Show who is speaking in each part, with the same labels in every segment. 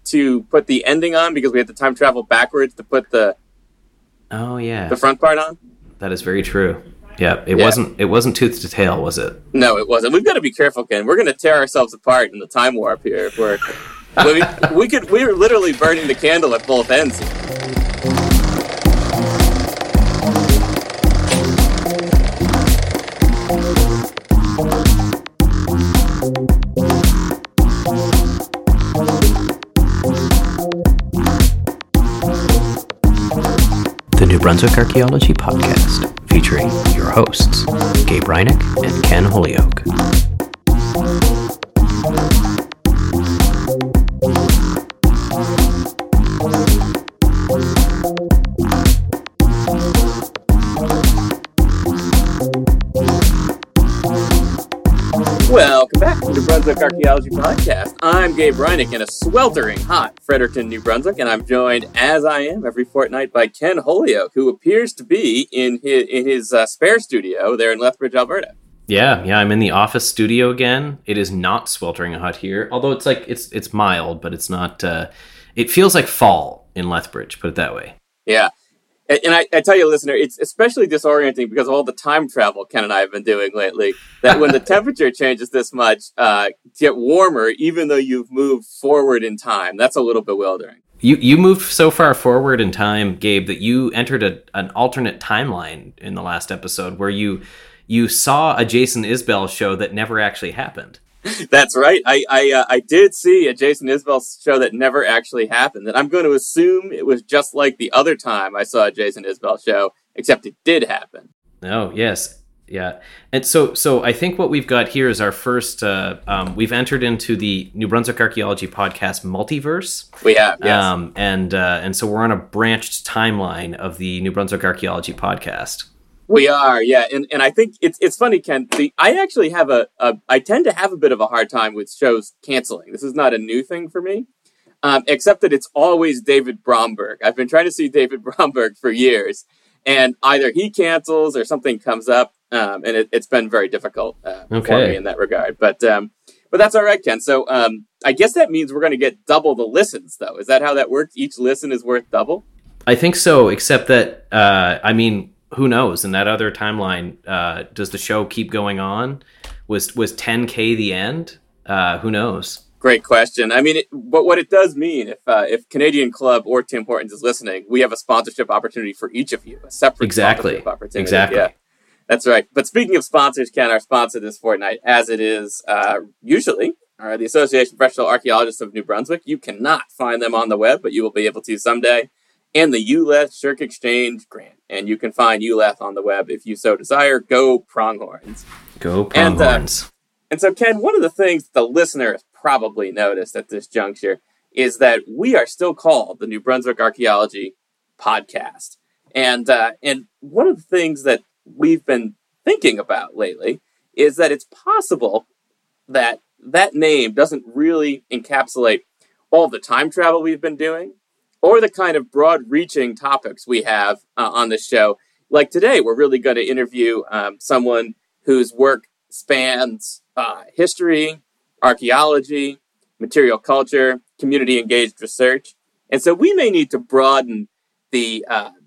Speaker 1: to put the ending on because we had to time travel backwards to put the front part on.
Speaker 2: That is very true. Yeah, it wasn't tooth to tail, was it?
Speaker 1: No, it wasn't. We've got to be careful, Ken. We're going to tear ourselves apart in the time warp here. We're literally burning the candle at both ends here.
Speaker 2: The New Brunswick Archaeology Podcast, featuring your hosts, Gabe Reinick and Ken Holyoke.
Speaker 1: Welcome back to the New Brunswick Archaeology Podcast. I'm Gabe Reinick in a sweltering hot Fredericton, New Brunswick, and I'm joined, as I am every fortnight, by Ken Holyoke, who appears to be in his spare studio there in Lethbridge, Alberta.
Speaker 2: Yeah, I'm in the office studio again. It is not sweltering hot here, although it's mild, but it's not. It feels like fall in Lethbridge, put it that way.
Speaker 1: Yeah. And I tell you, listener, it's especially disorienting because of all the time travel Ken and I have been doing lately, that when the temperature changes this much, get warmer, even though you've moved forward in time. That's a little bewildering.
Speaker 2: You moved so far forward in time, Gabe, that you entered an alternate timeline in the last episode where you saw a Jason Isbell show that never actually happened.
Speaker 1: That's right. I did see a Jason Isbell show that never actually happened. And I'm going to assume it was just like the other time I saw a Jason Isbell show, except it did happen.
Speaker 2: Oh, yes. Yeah. And so I think what we've got here is our first, we've entered into the New Brunswick Archaeology Podcast multiverse.
Speaker 1: We have, yes.
Speaker 2: And so we're on a branched timeline of the New Brunswick Archaeology Podcast.
Speaker 1: We are, yeah, and I think it's funny, Ken. I actually have I tend to have a bit of a hard time with shows canceling. This is not a new thing for me, except that it's always David Bromberg. I've been trying to see David Bromberg for years, and either he cancels or something comes up, and it's been very difficult for me in that regard. But that's all right, Ken. So I guess that means we're going to get double the listens, though. Is that how that works? Each listen is worth double?
Speaker 2: I think so, except that who knows? In that other timeline, does the show keep going on? Was 10K the end? Who knows?
Speaker 1: Great question. I mean, but what it does mean, if Canadian Club or Tim Hortons is listening, we have a sponsorship opportunity for each of you, a separate sponsorship opportunity.
Speaker 2: Exactly.
Speaker 1: Yeah, that's right. But speaking of sponsors, Ken, our sponsor this fortnight, as it is usually, the Association of Professional Archaeologists of New Brunswick. You cannot find them on the web, but you will be able to someday. And the ULETH Shirk Exchange Grant. And you can find ULETH on the web if you so desire. Go Pronghorns.
Speaker 2: Go Pronghorns.
Speaker 1: And so, Ken, one of the things the listener has probably noticed at this juncture is that we are still called the New Brunswick Archaeology Podcast. And one of the things that we've been thinking about lately is that it's possible that that name doesn't really encapsulate all the time travel we've been doing, or the kind of broad-reaching topics we have on this show. Like today, we're really going to interview someone whose work spans history, archaeology, material culture, community-engaged research. And so we may need to broaden the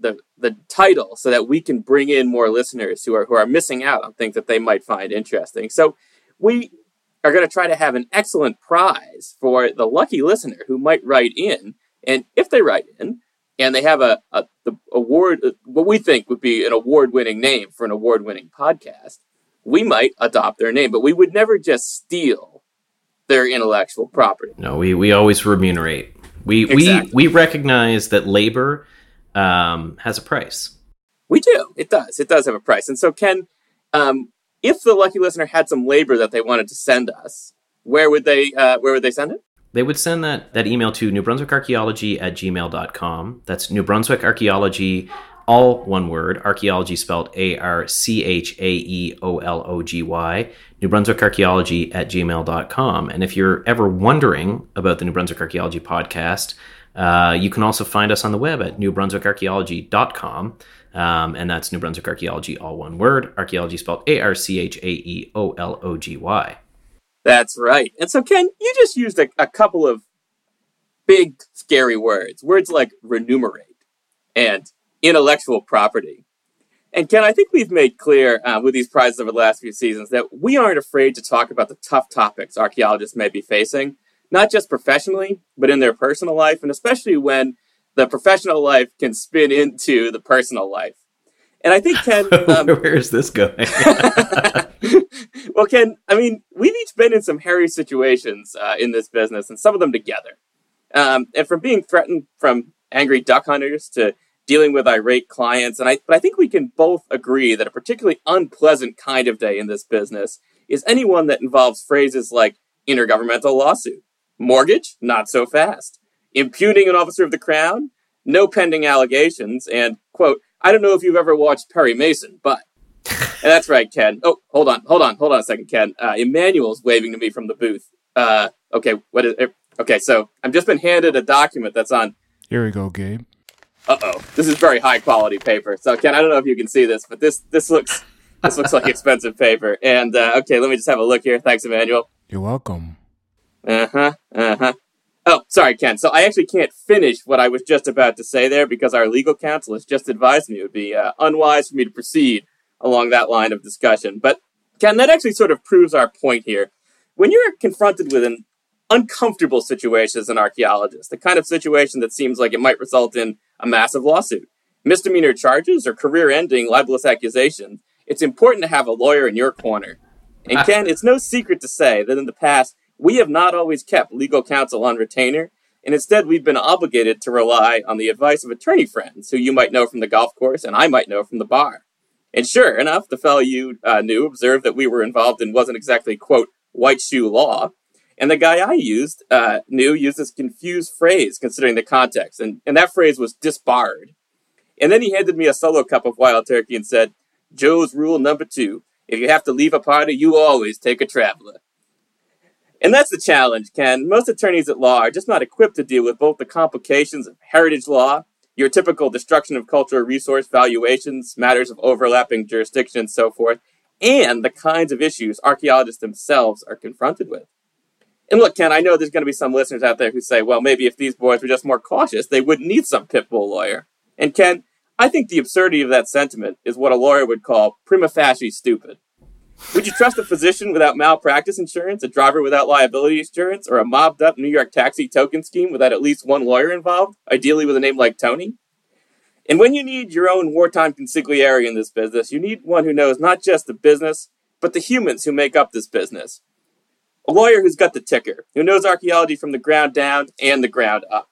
Speaker 1: title so that we can bring in more listeners who are missing out on things that they might find interesting. So we are going to try to have an excellent prize for the lucky listener who might write in. And if they write in and they have the award, what we think would be an award-winning name for an award-winning podcast, we might adopt their name. But we would never just steal their intellectual property.
Speaker 2: No, we always remunerate. We recognize that labor has a price.
Speaker 1: We do. It does. It does have a price. And so, Ken, if the lucky listener had some labor that they wanted to send us, where would they send it?
Speaker 2: They would send that email to newbrunswickarchaeology@gmail.com. That's New Brunswick Archaeology, all one word, archaeology spelled ARCHAEOLOGY, newbrunswickarchaeology@gmail.com. And if you're ever wondering about the New Brunswick Archaeology Podcast, you can also find us on the web at newbrunswickarchaeology.com. And that's New Brunswick Archaeology, all one word, archaeology spelled ARCHAEOLOGY.
Speaker 1: That's right. And so, Ken, you just used a couple of big, scary words. Words like remunerate and intellectual property. And Ken, I think we've made clear with these prizes over the last few seasons that we aren't afraid to talk about the tough topics archaeologists may be facing, not just professionally, but in their personal life, and especially when the professional life can spin into the personal life. And I think, Ken...
Speaker 2: Where is this going?
Speaker 1: Well, Ken, I mean, we've each been in some hairy situations in this business, and some of them together. And from being threatened from angry duck hunters to dealing with irate clients, but I think we can both agree that a particularly unpleasant kind of day in this business is anyone that involves phrases like intergovernmental lawsuit, mortgage, not so fast, impugning an officer of the crown, no pending allegations, and, quote, I don't know if you've ever watched Perry Mason, but... And that's right, Ken. Oh, hold on a second, Ken. Emmanuel's waving to me from the booth. Okay, what is it? Okay, so I've just been handed a document that's on...
Speaker 3: Here we go, Gabe.
Speaker 1: Uh-oh. This is very high-quality paper. So, Ken, I don't know if you can see this, but this looks like expensive paper. And, okay, let me just have a look here. Thanks, Emmanuel.
Speaker 3: You're welcome.
Speaker 1: Oh, sorry, Ken. So I actually can't finish what I was just about to say there because our legal counsel has just advised me it would be unwise for me to proceed along that line of discussion. But, Ken, that actually sort of proves our point here. When you're confronted with an uncomfortable situation as an archaeologist, the kind of situation that seems like it might result in a massive lawsuit, misdemeanor charges, or career-ending libelous accusations, it's important to have a lawyer in your corner. And Ken, it's no secret to say that in the past, we have not always kept legal counsel on retainer, and instead we've been obligated to rely on the advice of attorney friends who you might know from the golf course and I might know from the bar. And sure enough, the fellow you knew observed that we were involved in wasn't exactly, quote, white shoe law. And the guy I knew used this confused phrase considering the context, and that phrase was disbarred. And then he handed me a solo cup of wild turkey and said, Joe's rule number 2, if you have to leave a party, you always take a traveler. And that's the challenge, Ken. Most attorneys at law are just not equipped to deal with both the complications of heritage law, your typical destruction of cultural resource valuations, matters of overlapping jurisdiction, and so forth, and the kinds of issues archaeologists themselves are confronted with. And look, Ken, I know there's going to be some listeners out there who say, well, maybe if these boys were just more cautious, they wouldn't need some pit bull lawyer. And Ken, I think the absurdity of that sentiment is what a lawyer would call prima facie stupid. Would you trust a physician without malpractice insurance, a driver without liability insurance, or a mobbed-up New York taxi token scheme without at least one lawyer involved, ideally with a name like Tony? And when you need your own wartime consigliere in this business, you need one who knows not just the business, but the humans who make up this business. A lawyer who's got the ticker, who knows archaeology from the ground down and the ground up.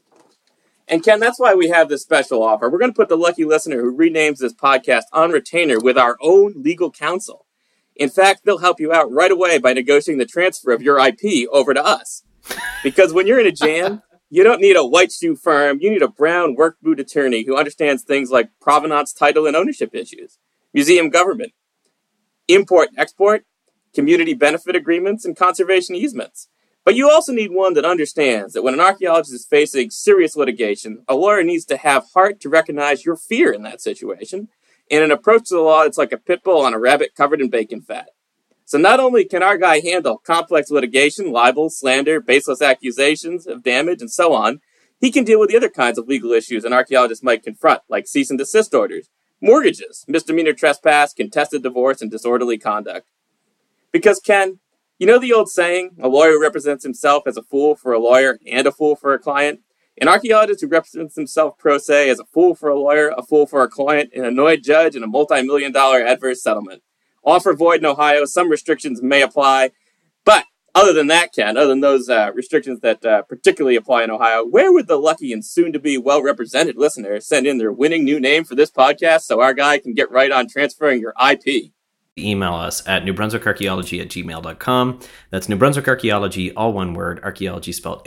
Speaker 1: And Ken, that's why we have this special offer. We're going to put the lucky listener who renames this podcast on retainer with our own legal counsel. In fact, they'll help you out right away by negotiating the transfer of your IP over to us. Because when you're in a jam, you don't need a white shoe firm. You need a brown work boot attorney who understands things like provenance, title, and ownership issues, museum government, import-export, community benefit agreements, and conservation easements. But you also need one that understands that when an archaeologist is facing serious litigation, a lawyer needs to have heart to recognize your fear in that situation, and an approach to the law that's like a pit bull on a rabbit covered in bacon fat. So not only can our guy handle complex litigation, libel, slander, baseless accusations of damage, and so on, he can deal with the other kinds of legal issues an archaeologist might confront, like cease and desist orders, mortgages, misdemeanor trespass, contested divorce, and disorderly conduct. Because, Ken, you know the old saying, a lawyer represents himself as a fool for a lawyer and a fool for a client? An archaeologist who represents himself pro se as a fool for a lawyer, a fool for a client, an annoyed judge, and a multi-million-dollar adverse settlement. Offer void in Ohio, some restrictions may apply. But other than that, Ken, other than those restrictions that particularly apply in Ohio, where would the lucky and soon-to-be well-represented listener send in their winning new name for this podcast so our guy can get right on transferring your IP?
Speaker 2: Email us at newbrunswickarchaeology@gmail.com. That's New Brunswick Archaeology, all one word, archaeology spelled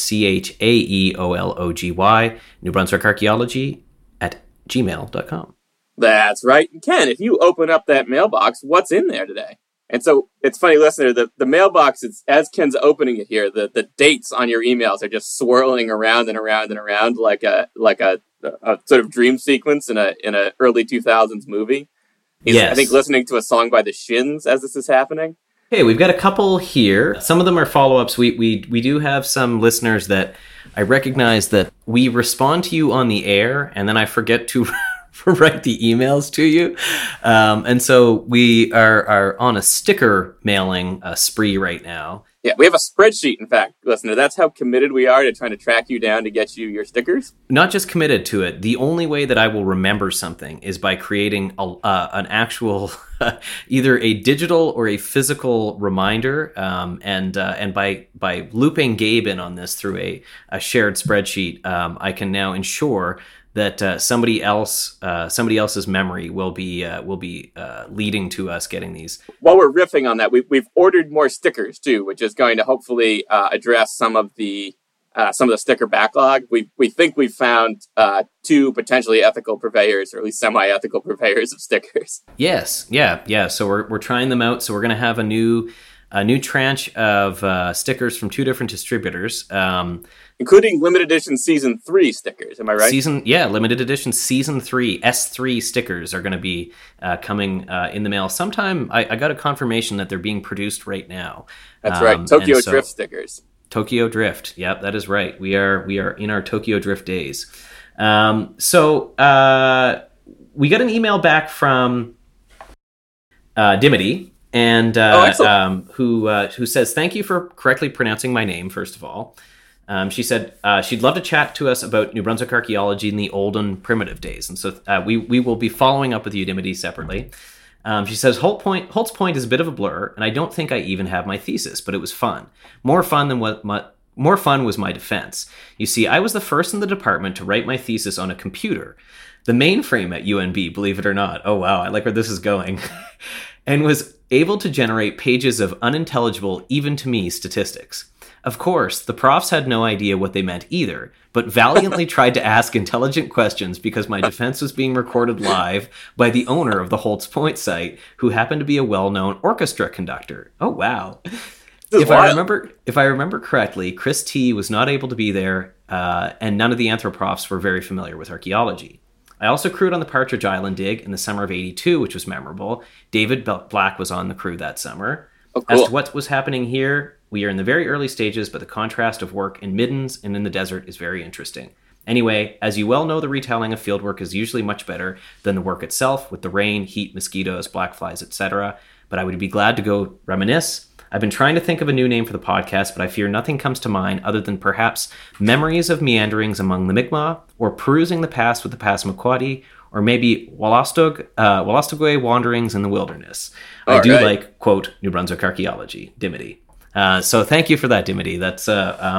Speaker 2: ARCHAEOLOGY, newbrunswickarchaeology@gmail.com.
Speaker 1: That's right. Ken, if you open up that mailbox, what's in there today? And so it's funny, listener, the mailbox, is, as Ken's opening it here, the dates on your emails are just swirling around and around and around like a sort of dream sequence in a early 2000s movie. He's,
Speaker 2: yes.
Speaker 1: I think, listening to a song by the Shins as this is happening.
Speaker 2: Okay, we've got a couple here. Some of them are follow-ups. We do have some listeners that I recognize that we respond to you on the air, and then I forget to write the emails to you. And so we are on a sticker mailing spree right now.
Speaker 1: Yeah, we have a spreadsheet, in fact, listener. That's how committed we are to trying to track you down to get you your stickers.
Speaker 2: Not just committed to it. The only way that I will remember something is by creating an actual, either a digital or a physical reminder, and by looping Gabe in on this through a shared spreadsheet, I can now ensure that somebody else's memory will be leading to us getting these.
Speaker 1: While we're riffing on that, we've ordered more stickers too, which is going to hopefully address some of the sticker backlog. We think we've found 2 potentially ethical purveyors, or at least semi-ethical purveyors of stickers.
Speaker 2: Yes, yeah. So we're trying them out. So we're going to have a new tranche of stickers from 2 different distributors.
Speaker 1: Including limited edition season 3 stickers, am I right?
Speaker 2: Limited edition season 3 S3 stickers are going to be coming in the mail sometime. I got a confirmation that they're being produced right now.
Speaker 1: That's right, Tokyo Drift stickers.
Speaker 2: Tokyo Drift, yep, that is right. We are in our Tokyo Drift days. So we got an email back from Dimity, and who says, "Thank you for correctly pronouncing my name, first of all." She said she'd love to chat to us about New Brunswick archaeology in the olden primitive days. And so we will be following up with Udimity separately. She says, Holt's Point is a bit of a blur, and I don't think I even have my thesis, but it was fun. More fun was my defense. You see, I was the first in the department to write my thesis on a computer. The mainframe at UNB, believe it or not. Oh, wow, I like where this is going. And was able to generate pages of unintelligible, even to me, statistics. Of course, the profs had no idea what they meant either, but valiantly tried to ask intelligent questions because my defense was being recorded live by the owner of the Holt's Point site, who happened to be a well-known orchestra conductor. Oh, wow. If I remember correctly, Chris T was not able to be there, and none of the anthropofs were very familiar with archaeology. I also crewed on the Partridge Island dig in the summer of '82, which was memorable. David Black was on the crew that summer.
Speaker 1: Oh, cool.
Speaker 2: As to what was happening here, we are in the very early stages, but the contrast of work in middens and in the desert is very interesting. Anyway, as you well know, the retelling of fieldwork is usually much better than the work itself, with the rain, heat, mosquitoes, black flies, etc. But I would be glad to go reminisce. I've been trying to think of a new name for the podcast, but I fear nothing comes to mind other than perhaps memories of meanderings among the Mi'kmaq, or perusing the past with the Passamaquoddy, or maybe Wolastoqey wanderings in the wilderness. I do like, quote, New Brunswick archaeology, Dimity. So thank you for that, Dimity. That's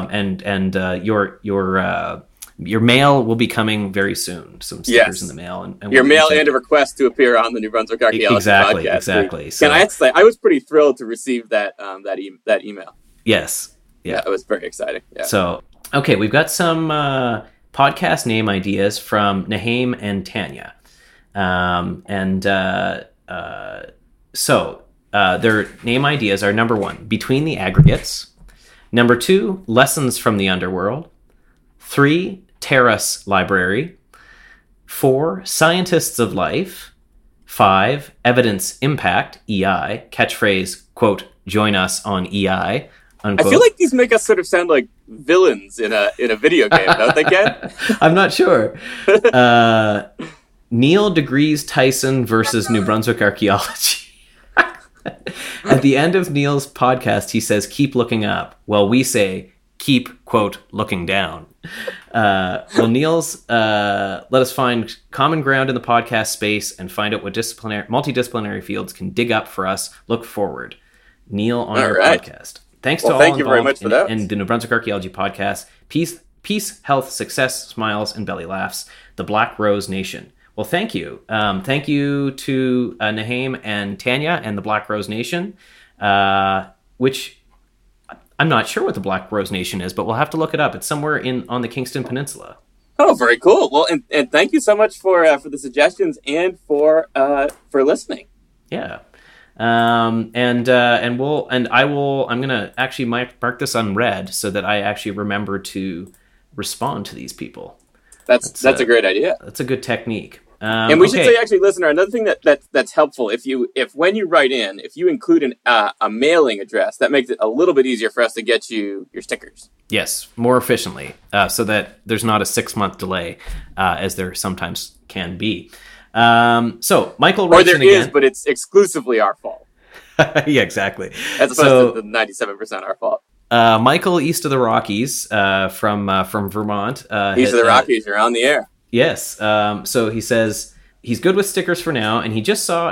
Speaker 2: your mail will be coming very soon. Some stickers in the mail, and
Speaker 1: your mail and a request to appear on the New Brunswick Archaeology podcast.
Speaker 2: Exactly.
Speaker 1: So, I have to say, I was pretty thrilled to receive that email.
Speaker 2: Yes.
Speaker 1: Yeah, it was very exciting. Yeah.
Speaker 2: So okay, we've got some podcast name ideas from Naheem and Tanya, So their name ideas are: number 1, Between the Aggregates; number 2, Lessons from the Underworld; 3, Terrace Library; 4, Scientists of Life; 5, Evidence Impact, EI, catchphrase, quote, join us on EI, unquote.
Speaker 1: I feel like these make us sort of sound like villains in a video game, don't they, Ken?
Speaker 2: I'm not sure. Neil deGrasse Tyson versus New Brunswick archaeology. At the end of Neil's podcast, he says, keep looking up. Well, we say, keep, quote, looking down. Neil's let us find common ground in the podcast space and find out what multidisciplinary fields can dig up for us. Look forward. Neil on our podcast. Thanks to all
Speaker 1: thank you very much for that.
Speaker 2: In the New Brunswick Archaeology Podcast. Peace, health, success, smiles, and belly laughs. The Black Rose Nation. Well, thank you. Thank you to Naheem and Tanya and the Black Rose Nation, which I'm not sure what the Black Rose Nation is, but we'll have to look it up. It's somewhere on the Kingston Peninsula.
Speaker 1: Oh, very cool. Well, and thank you so much for the suggestions and for listening.
Speaker 2: Yeah. I'm gonna actually mark this on red so that I actually remember to respond to these people.
Speaker 1: That's a great idea.
Speaker 2: That's a good technique.
Speaker 1: And we should say, actually, listener, another thing that's helpful, if when you write in, if you include a mailing address, that makes it a little bit easier for us to get you your stickers.
Speaker 2: Yes, more efficiently, so that there's not a 6-month delay, as there sometimes can be. So Michael writes in again.
Speaker 1: Or there is, but it's exclusively our fault.
Speaker 2: Yeah, exactly.
Speaker 1: As opposed to the 97% our fault.
Speaker 2: Michael, east of the Rockies, from Vermont.
Speaker 1: East of the Rockies, you're on the air.
Speaker 2: Yes. So he says he's good with stickers for now, and he just saw/heard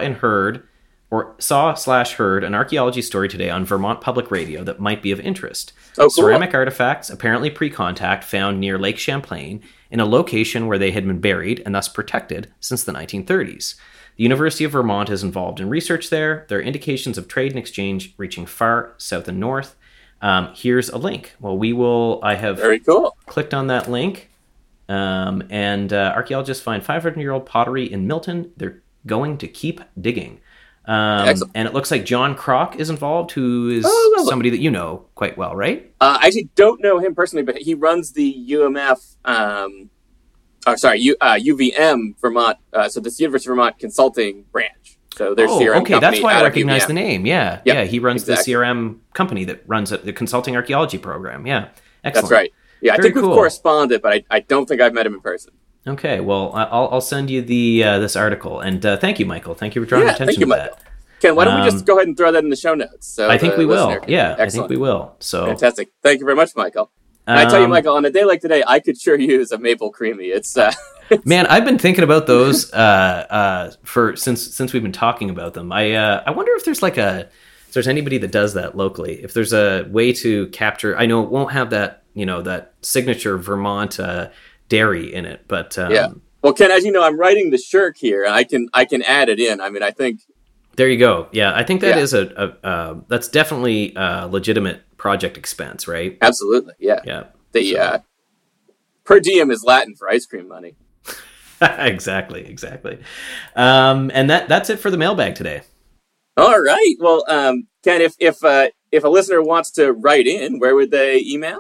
Speaker 2: an archaeology story today on Vermont Public Radio that might be of interest.
Speaker 1: Oh, cool.
Speaker 2: Ceramic artifacts, apparently pre-contact, found near Lake Champlain in a location where they had been buried and thus protected since the 1930s. The University of Vermont is involved in research there. There are indications of trade and exchange reaching far south and north. Here's a link. Well, I have
Speaker 1: very cool.
Speaker 2: Clicked on that link. And archaeologists find 500-year-old pottery in Milton. They're going to keep digging. And it looks like John Kroc is involved, who is somebody that you know quite well, right?
Speaker 1: I actually don't know him personally, but he runs the UVM Vermont. So this University of Vermont Consulting branch. So there's CRM
Speaker 2: okay, that's why I recognize the name. Yeah,
Speaker 1: yep,
Speaker 2: yeah, he runs
Speaker 1: exactly.
Speaker 2: the CRM company that runs the Consulting Archaeology program. Yeah, excellent.
Speaker 1: That's right. Yeah,
Speaker 2: Very
Speaker 1: I think we've
Speaker 2: cool.
Speaker 1: corresponded, but I don't think I've met him in person.
Speaker 2: Okay, well, I'll send you this article, and thank you, Michael. Thank you for drawing attention to that.
Speaker 1: Ken, why don't we just go ahead and throw that in the show notes? So
Speaker 2: I think we will. Yeah,
Speaker 1: excellent.
Speaker 2: I think we will. So
Speaker 1: fantastic. Thank you very much, Michael. And I tell you, Michael, on a day like today, I could sure use a maple creamy. It's
Speaker 2: man, I've been thinking about those since we've been talking about them. I wonder if there's if there's anybody that does that locally. If there's a way to capture, I know it won't have that that signature Vermont dairy in it, but
Speaker 1: yeah. Well, Ken, as you know, I'm writing the shirk here, and I can add it in. I mean, I think
Speaker 2: there you go. Yeah, I think that is that's definitely a legitimate project expense, right?
Speaker 1: Absolutely. Yeah.
Speaker 2: Yeah.
Speaker 1: The per diem is Latin for ice cream money.
Speaker 2: Exactly. And that's it for the mailbag today.
Speaker 1: All right. Well, Ken, if a listener wants to write in, where would they email?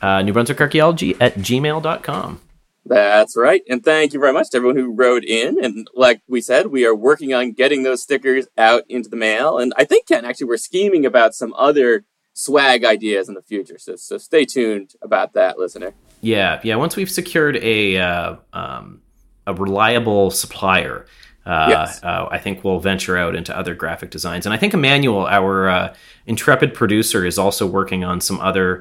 Speaker 2: NewBrunswickArchaeology@gmail.com.
Speaker 1: That's right. And thank you very much to everyone who wrote in. And like we said, we are working on getting those stickers out into the mail. And I think, Ken, actually, we're scheming about some other swag ideas in the future. So stay tuned about that, listener.
Speaker 2: Yeah. Once we've secured a reliable supplier,
Speaker 1: yes.
Speaker 2: I think we'll venture out into other graphic designs. And I think Emmanuel, our intrepid producer, is also working on some other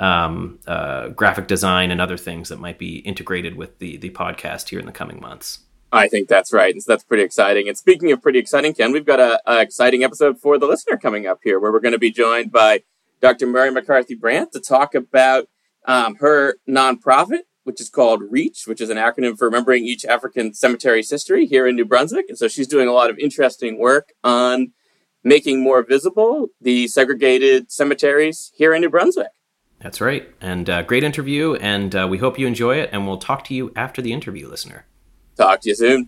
Speaker 2: graphic design and other things that might be integrated with the podcast here in the coming months.
Speaker 1: I think that's right. And so that's pretty exciting. And speaking of pretty exciting, Ken, we've got an exciting episode for the listener coming up here, where we're going to be joined by Dr. Mary McCarthy Brandt to talk about her nonprofit, which is called REACH, which is an acronym for Remembering Each African Cemetery's History here in New Brunswick. And so she's doing a lot of interesting work on making more visible the segregated cemeteries here in New Brunswick.
Speaker 2: That's right. And great interview, and we hope you enjoy it, and we'll talk to you after the interview, listener.
Speaker 1: Talk to you soon.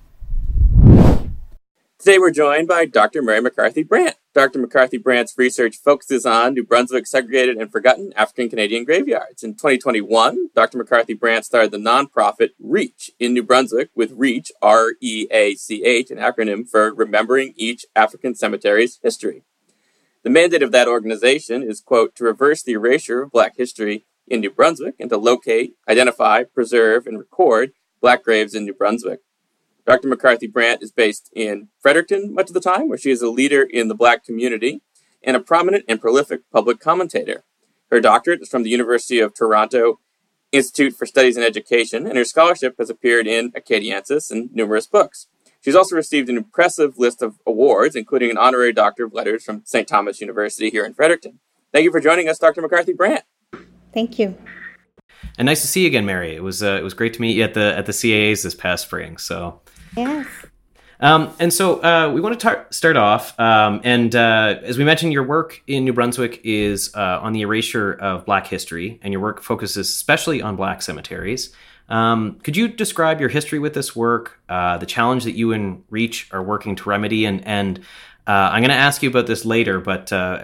Speaker 1: Today we're joined by Dr. Mary McCarthy Brandt. Dr. McCarthy Brandt's research focuses on New Brunswick's segregated and forgotten African-Canadian graveyards. In 2021, Dr. McCarthy Brandt started the nonprofit REACH in New Brunswick, with REACH, R-E-A-C-H, an acronym for Remembering Each African Cemetery's History. The mandate of that organization is, quote, to reverse the erasure of Black history in New Brunswick and to locate, identify, preserve, and record Black graves in New Brunswick. Dr. McCarthy Brandt is based in Fredericton much of the time, where she is a leader in the Black community and a prominent and prolific public commentator. Her doctorate is from the University of Toronto Institute for Studies in Education, and her scholarship has appeared in Acadiensis and numerous books. She's also received an impressive list of awards, including an honorary Doctor of Letters from St. Thomas University here in Fredericton. Thank you for joining us, Dr. McCarthy Brandt.
Speaker 4: Thank you.
Speaker 2: And nice to see you again, Mary. It was great to meet you at the CAAs this past spring. So
Speaker 4: yes.
Speaker 2: And so we want to start off, and as we mentioned, your work in New Brunswick is on the erasure of Black history, and your work focuses especially on Black cemeteries. Could you describe your history with this work, the challenge that you and REACH are working to remedy? And I'm going to ask you about this later, but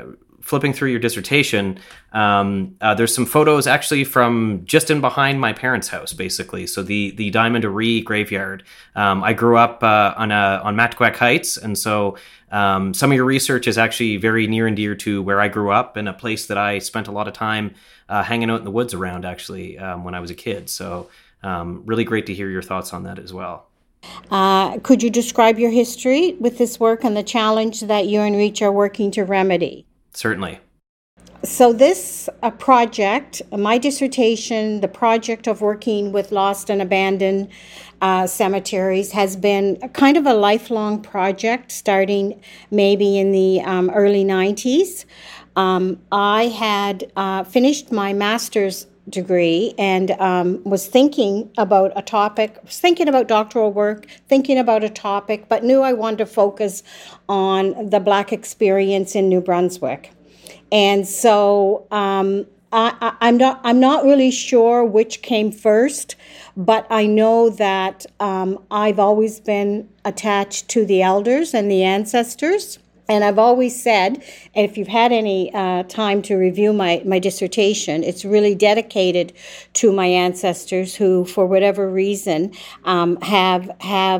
Speaker 2: flipping through your dissertation, there's some photos actually from just in behind my parents' house, basically. So the Diamond Aree graveyard. I grew up on Matquack Heights, and so some of your research is actually very near and dear to where I grew up, and a place that I spent a lot of time hanging out in the woods around, actually, when I was a kid. So really great to hear your thoughts on that as well.
Speaker 4: Could you describe your history with this work and the challenge that you and Reach are working to remedy?
Speaker 2: Certainly.
Speaker 4: So this project, my dissertation, the project of working with lost and abandoned cemeteries has been kind of a lifelong project, starting maybe in the early 90s. I had finished my master's degree and was thinking about a topic, was thinking about doctoral work, thinking about a topic, but knew I wanted to focus on the Black experience in New Brunswick. And so I'm not really sure which came first, but I know that I've always been attached to the elders and the ancestors. And I've always said, and if you've had any time to review my dissertation, it's really dedicated to my ancestors who, for whatever reason, have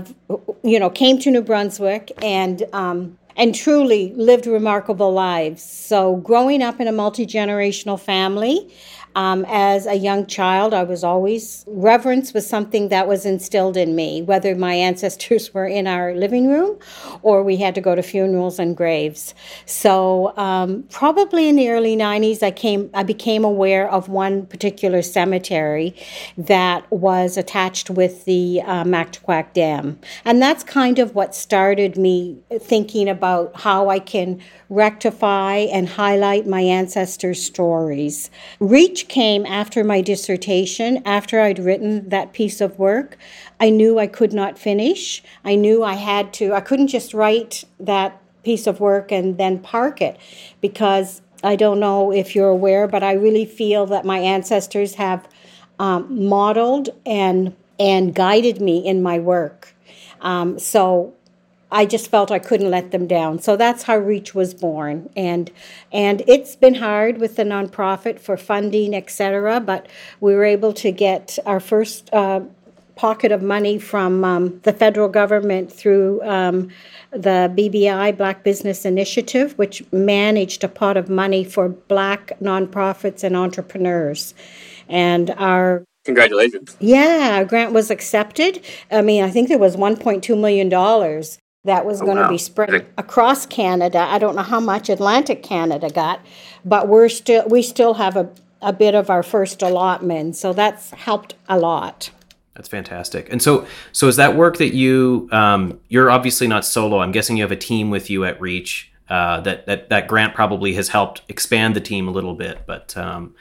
Speaker 4: came to New Brunswick and truly lived remarkable lives. So growing up in a multi-generational family, as a young child, I was always, reverence was something that was instilled in me, whether my ancestors were in our living room or we had to go to funerals and graves. So probably in the early 90s, I became aware of one particular cemetery that was attached with the Matquack Dam. And that's kind of what started me thinking about how I can rectify and highlight my ancestors' stories. Reach came after my dissertation, after I'd written that piece of work. I knew I could not finish. I knew I couldn't just write that piece of work and then park it, because I don't know if you're aware, but I really feel that my ancestors have modeled and guided me in my work. So I just felt I couldn't let them down. So that's how Reach was born. And it's been hard with the nonprofit for funding, etc., but we were able to get our first pocket of money from the federal government through the BBI, Black Business Initiative, which managed a pot of money for Black nonprofits and entrepreneurs. And
Speaker 1: Congratulations.
Speaker 4: Yeah, our grant was accepted. I mean, I think there was $1.2 million that was going to be spread across Canada. I don't know how much Atlantic Canada got, but we still have a bit of our first allotment, so that's helped a lot.
Speaker 2: That's fantastic. And so is that work that you're obviously not solo. I'm guessing you have a team with you at Reach. That grant probably has helped expand the team a little bit, but.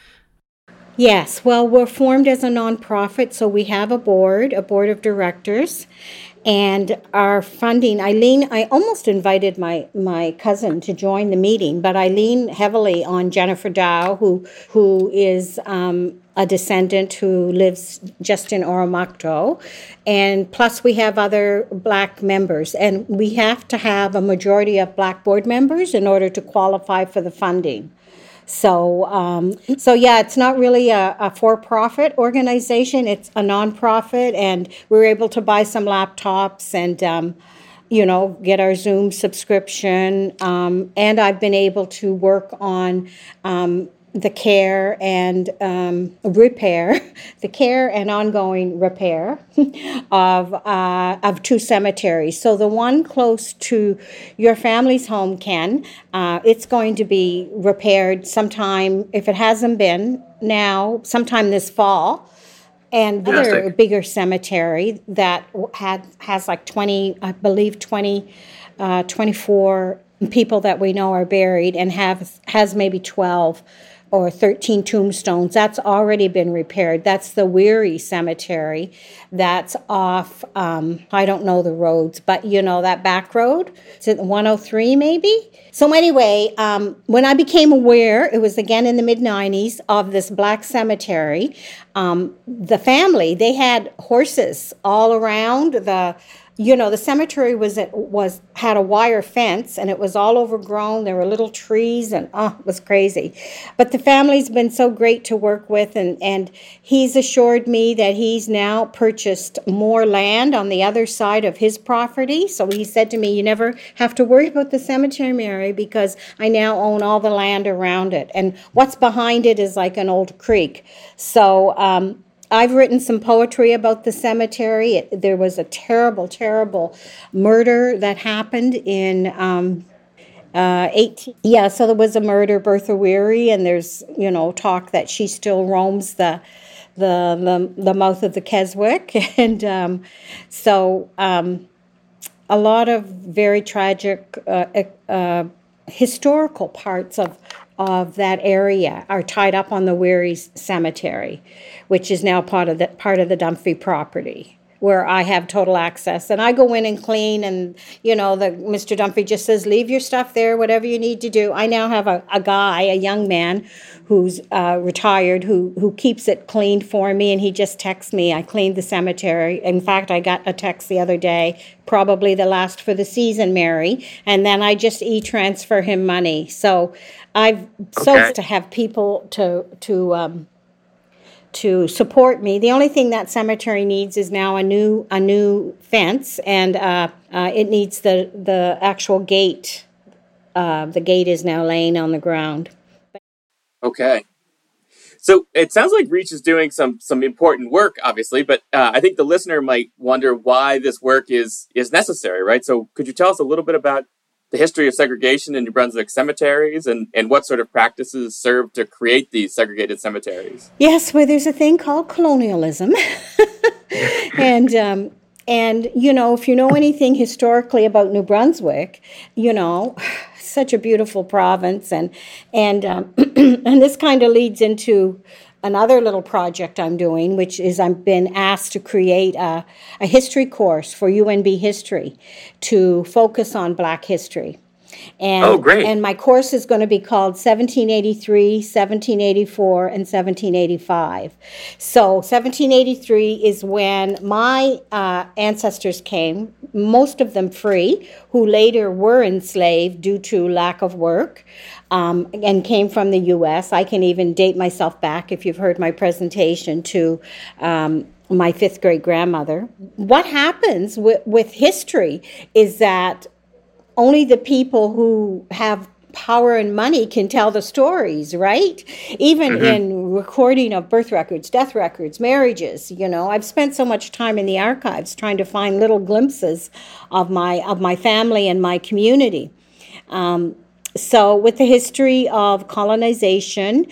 Speaker 4: Yes, well, we're formed as a nonprofit, so we have a board of directors, and our funding, I almost invited my cousin to join the meeting, but I lean heavily on Jennifer Dow, who is a descendant who lives just in Oromocto, and plus we have other Black members, and we have to have a majority of Black board members in order to qualify for the funding. So yeah, it's not really a for-profit organization. It's a nonprofit, and we were able to buy some laptops and, get our Zoom subscription. And I've been able to work on the care and ongoing repair of two cemeteries. So the one close to your family's home, Ken, it's going to be repaired sometime, if it hasn't been now, sometime this fall. And the other bigger cemetery that has like 24 people that we know are buried and has maybe 12 or 13 tombstones. That's already been repaired. That's the Weary Cemetery. That's off, I don't know the roads, but that back road. Is it 103 maybe? So anyway, when I became aware, it was again in the mid-90s, of this Black cemetery, the family, they had horses all around the cemetery had a wire fence, and it was all overgrown. There were little trees, and it was crazy. But the family's been so great to work with, and he's assured me that he's now purchased more land on the other side of his property. So he said to me, "You never have to worry about the cemetery, Mary, because I now own all the land around it. And what's behind it is like an old creek." So I've written some poetry about the cemetery. There was a terrible, terrible murder that happened in 18. Yeah, so there was a murder, Bertha Weary, and there's talk that she still roams the mouth of the Keswick, and so a lot of very tragic historical parts of that area are tied up on the Weary Cemetery, which is now part of the Dunphy property, where I have total access. And I go in and clean, and Mr. Dunphy just says, "Leave your stuff there, whatever you need to do." I now have a young man who's retired, who keeps it cleaned for me, and he just texts me, "I cleaned the cemetery." In fact, I got a text the other day, "Probably the last for the season, Mary," and then I just e-transfer him money. So I've to have people to support me. The only thing that cemetery needs is now a new fence, and it needs the actual gate. The gate is now laying on the ground.
Speaker 1: Okay. So it sounds like Reach is doing some important work, obviously, but I think the listener might wonder why this work is necessary, right? So could you tell us a little bit about the history of segregation in New Brunswick cemeteries and what sort of practices serve to create these segregated cemeteries?
Speaker 4: Yes, well, there's a thing called colonialism. And if you know anything historically about New Brunswick, such a beautiful province, and and this kind of leads into another little project I'm doing, which is I've been asked to create a history course for UNB History to focus on Black history. And,
Speaker 1: great.
Speaker 4: And my course is going to be called 1783, 1784, and 1785. So 1783 is when my ancestors came, most of them free, who later were enslaved due to lack of work, and came from the U.S. I can even date myself back, if you've heard my presentation, to my fifth great grandmother. What happens with history is that only the people who have power and money can tell the stories, right? Even in recording of birth records, death records, marriages, I've spent so much time in the archives trying to find little glimpses of my family and my community. So with the history of colonization,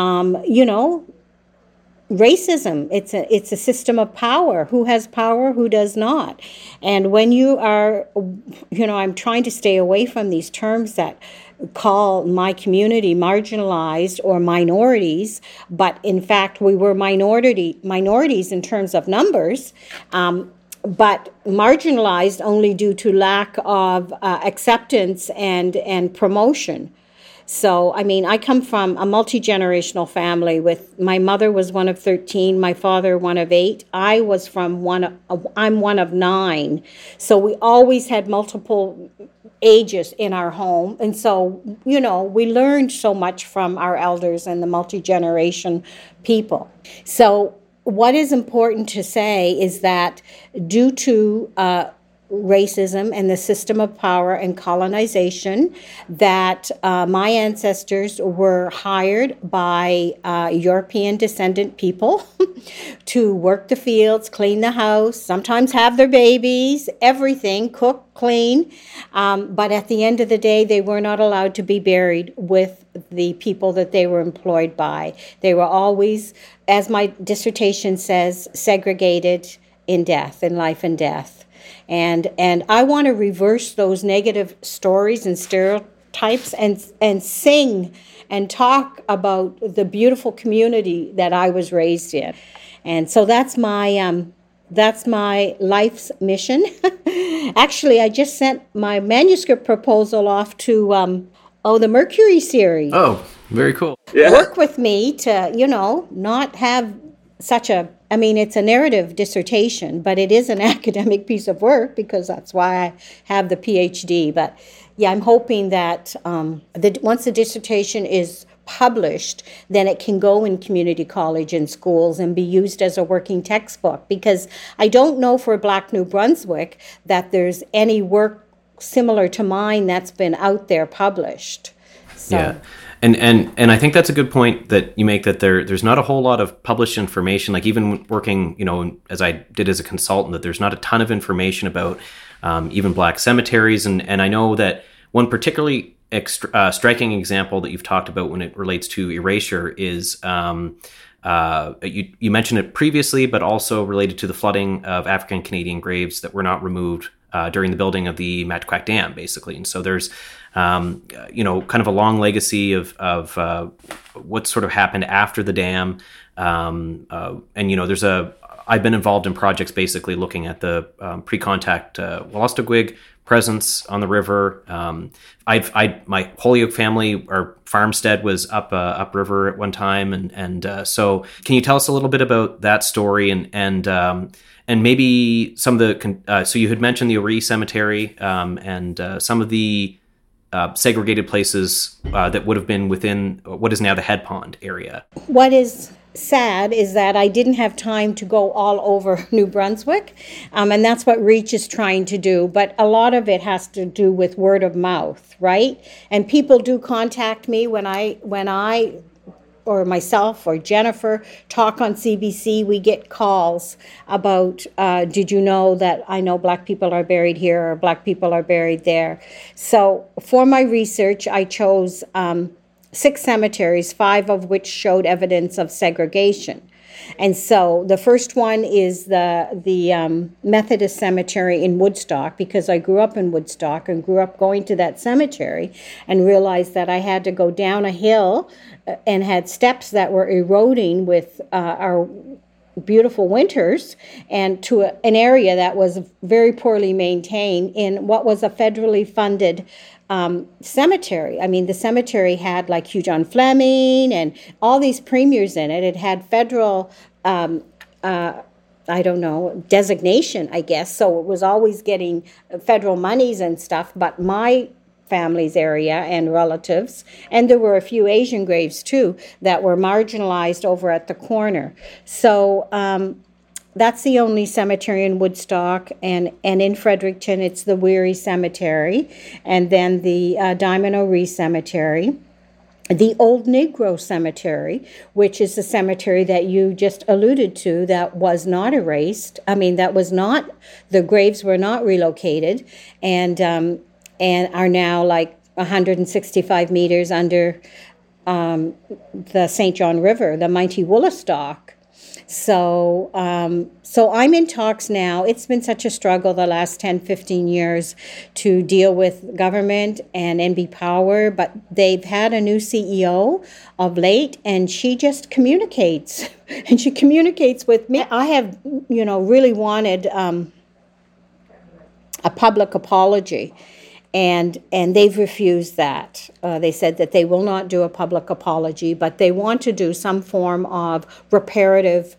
Speaker 4: racism, it's a system of power. Who has power, who does not? And when you are, I'm trying to stay away from these terms that call my community marginalized or minorities, but in fact we were minorities in terms of numbers, but marginalized only due to lack of acceptance and promotion. So, I come from a multi-generational family with my mother was one of 13, my father one of 8. I'm one of 9. So we always had multiple ages in our home. And so, we learned so much from our elders and the multi-generation people. So what is important to say is that due to racism and the system of power and colonization, that my ancestors were hired by European descendant people to work the fields, clean the house, sometimes have their babies, everything, cook, clean. But at the end of the day, they were not allowed to be buried with the people that they were employed by. They were always, as my dissertation says, segregated in death, in life and death. And I want to reverse those negative stories and stereotypes and sing and talk about the beautiful community that I was raised in. And so that's my life's mission. Actually, I just sent my manuscript proposal off to the Mercury series.
Speaker 2: Oh, very cool.
Speaker 1: Yeah.
Speaker 4: Work with me to, not have such a I mean, it's a narrative dissertation, but it is an academic piece of work because that's why I have the PhD. But yeah, I'm hoping that once the dissertation is published, then it can go in community college and schools and be used as a working textbook, because I don't know for Black New Brunswick that there's any work similar to mine that's been out there published. So.
Speaker 2: Yeah. And I think that's a good point that you make, that there's not a whole lot of published information, like even working, as I did as a consultant, that there's not a ton of information about even Black cemeteries. And I know that one particularly striking example that you've talked about when it relates to erasure is you mentioned it previously, but also related to the flooding of African Canadian graves that were not removed during the building of the Matquack Dam, basically. And so there's kind of a long legacy of what sort of happened after the dam. I've been involved in projects basically looking at the pre-contact Wolastoqiyik presence on the river. My Holyoke family, our farmstead was upriver at one time, and so can you tell us a little bit about that story and maybe some of the so you had mentioned the O'Ree Cemetery and some of the segregated places that would have been within what is now the Head Pond area.
Speaker 4: What is sad is that I didn't have time to go all over New Brunswick, and that's what REACH is trying to do. But a lot of it has to do with word of mouth, right? And people do contact me when I or myself or Jennifer talk on CBC, we get calls about, did you know that I know Black people are buried here or Black people are buried there? So for my research, I chose 6 cemeteries, 5 of which showed evidence of segregation. And so the first one is the Methodist Cemetery in Woodstock, because I grew up in Woodstock and grew up going to that cemetery and realized that I had to go down a hill and had steps that were eroding with our beautiful winters, and to an area that was very poorly maintained in what was a federally funded cemetery. I mean, the cemetery had like Hugh John Fleming and all these premiers in it. It had federal, designation, I guess. So it was always getting federal monies and stuff. But my family's area and relatives, and there were a few Asian graves too that were marginalized over at the corner. So that's the only cemetery in Woodstock, and in Fredericton it's the Weary Cemetery, and then the Diamond O'Ree Cemetery, the Old Negro Cemetery, which is the cemetery that you just alluded to, that was not erased. I mean, the graves were not relocated, and are now like 165 meters under the St. John River, the mighty Woolastock. So I'm in talks now. It's been such a struggle the last 10, 15 years to deal with government and NB Power, but they've had a new CEO of late, and she just communicates, and she communicates with me. I have, really wanted a public apology. And they've refused that. They said that they will not do a public apology, but they want to do some form of reparative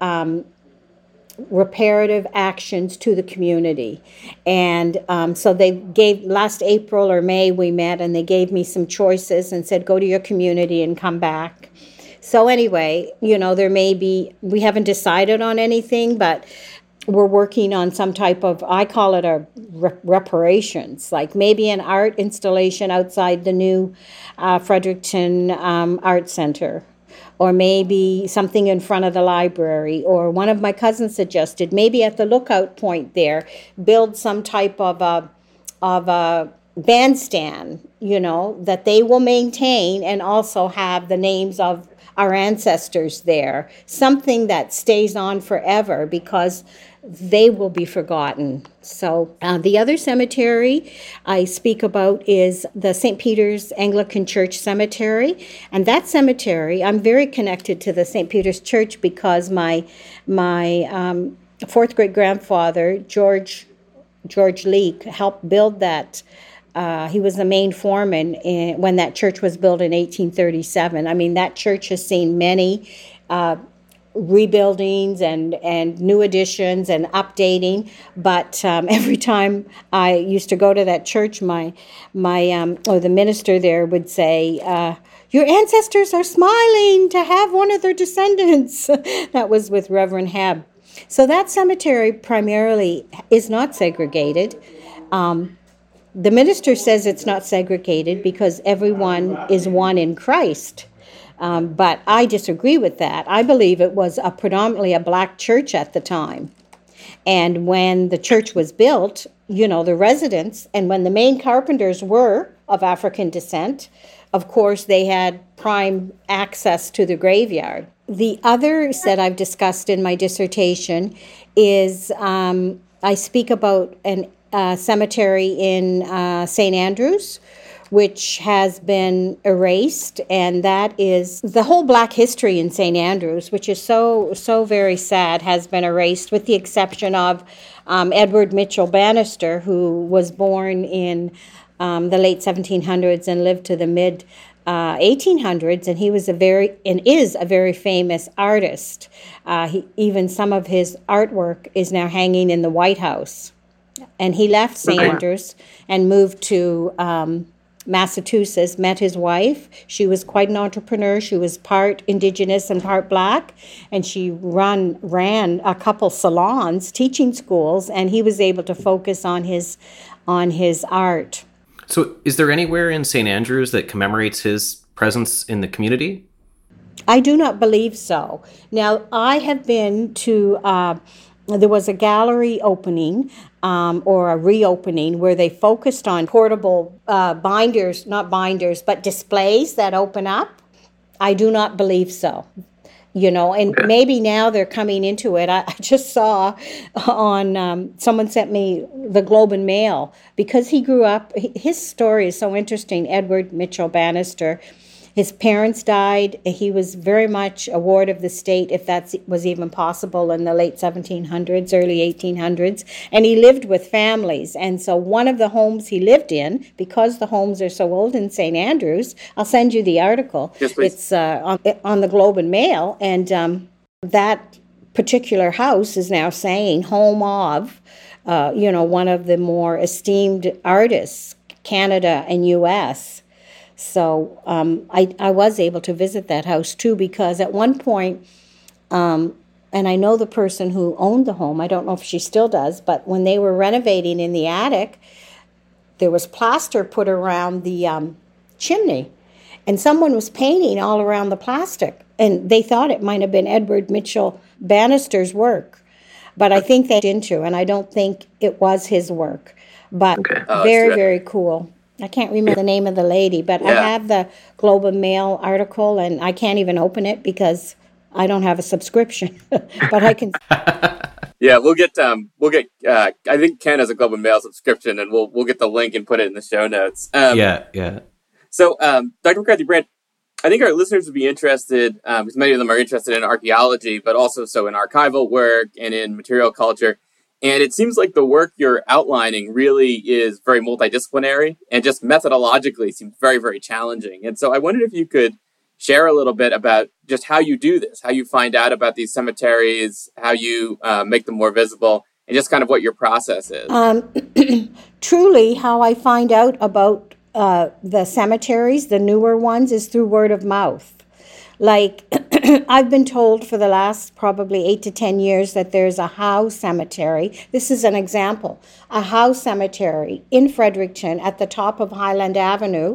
Speaker 4: actions to the community. And so they gave, last April or May we met, and they gave me some choices and said, go to your community and come back. So anyway, there may be, we haven't decided on anything, but we're working on some type of, I call it a reparations, like maybe an art installation outside the new Fredericton Art Center, or maybe something in front of the library, or one of my cousins suggested maybe at the lookout point there, build some type of a bandstand, that they will maintain and also have the names of our ancestors there, something that stays on forever, because they will be forgotten. So the other cemetery I speak about is the St. Peter's Anglican Church Cemetery. And that cemetery, I'm very connected to the St. Peter's Church because my fourth great-grandfather, George Leake, helped build that. He was the main foreman when that church was built in 1837. I mean, that church has seen many rebuildings and new additions and updating. But every time I used to go to that church, my or the minister there would say, "Your ancestors are smiling to have one of their descendants." That was with Reverend Hebb. So that cemetery primarily is not segregated. The minister says it's not segregated because everyone is one in Christ. But I disagree with that. I believe it was predominantly a black church at the time. And when the church was built, the residents, and when the main carpenters were of African descent, of course, they had prime access to the graveyard. The other that I've discussed in my dissertation is I speak about a cemetery in St. Andrews, which has been erased, and that is the whole Black history in St. Andrews, which is so very sad, has been erased, with the exception of Edward Mitchell Bannister, who was born in the late 1700s and lived to the mid 1800s, and he was is a very famous artist. Even some of his artwork is now hanging in the White House. And he left St. Andrews and moved to Massachusetts, met his wife. She was quite an entrepreneur. She was part Indigenous and part Black, and she ran a couple salons, teaching schools, and he was able to focus on his art.
Speaker 2: So is there anywhere in St. Andrews that commemorates his presence in the community?
Speaker 4: I do not believe so. Now, I have been to, there was a gallery opening or a reopening where they focused on portable binders, not binders, but displays that open up. I do not believe so. And maybe now they're coming into it. I just saw on, someone sent me the Globe and Mail, because he grew up, his story is so interesting, Edward Mitchell Bannister. His parents died. He was very much a ward of the state, if that was even possible, in the late 1700s, early 1800s. And he lived with families. And so one of the homes he lived in, because the homes are so old in St. Andrews, I'll send you the article.
Speaker 1: Yes, please.
Speaker 4: It's on the Globe and Mail. And that particular house is now saying home of, one of the more esteemed artists, Canada and U.S., So I was able to visit that house, too, because at one point, and I know the person who owned the home, I don't know if she still does, but when they were renovating in the attic, there was plaster put around the chimney, and someone was painting all around the plastic, and they thought it might have been Edward Mitchell Bannister's work, but I think they didn't, and I don't think it was his work, but very, very cool. I can't remember the name of the lady, but I have the Globe and Mail article, and I can't even open it because I don't have a subscription. But I can.
Speaker 1: Yeah, we'll get. I think Ken has a Globe and Mail subscription, and we'll get the link and put it in the show notes.
Speaker 2: Yeah.
Speaker 1: So, Dr. McCarthy-Brandt, I think our listeners would be interested, because many of them are interested in archaeology, but also so in archival work and in material culture. And it seems like the work you're outlining really is very multidisciplinary and just methodologically seems very, very challenging. And so I wondered if you could share a little bit about just how you do this, how you find out about these cemeteries, how you make them more visible, and just kind of what your process is.
Speaker 4: Truly, how I find out about the cemeteries, the newer ones, is through word of mouth. Like, I've been told for the last probably 8 to 10 years that there's a Howe Cemetery. This is an example. A Howe Cemetery in Fredericton at the top of Highland Avenue,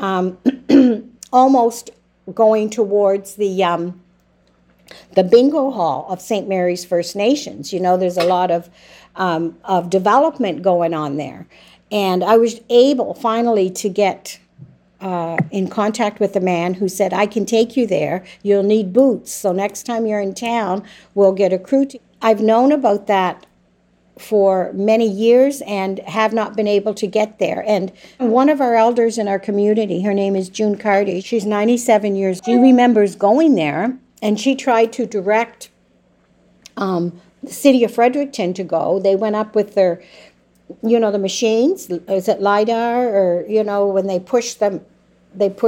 Speaker 4: almost going towards the bingo hall of St. Mary's First Nations. There's a lot of development going on there. And I was able finally to get in contact with a man who said, I can take you there. You'll need boots. So next time you're in town, we'll get a crew. I've known about that for many years and have not been able to get there. And one of our elders in our community, her name is June Carty. She's 97 years. She remembers going there, and she tried to direct the city of Fredericton to go. They went up with their the machines, is it LiDAR, or, when they push them,